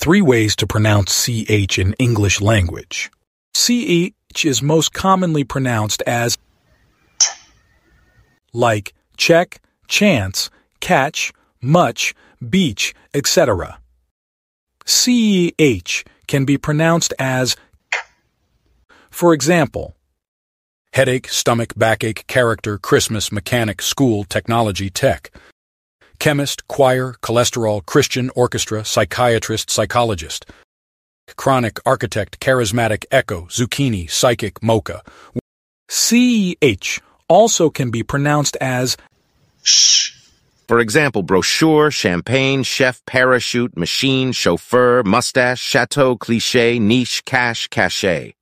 3 ways to pronounce CH in English language. CH is most commonly pronounced as like check, chance, catch, much, beach, etc. CEH can be pronounced as for example, headache, stomach, backache, character, Christmas, mechanic, school, technology, tech. Chemist, choir, cholesterol, Christian, orchestra, psychiatrist, psychologist. Chronic, architect, charismatic, echo, zucchini, psychic, mocha. CEH also can be pronounced as sh. For example, brochure, champagne, chef, parachute, machine, chauffeur, mustache, chateau, cliché, niche, cash, cachet.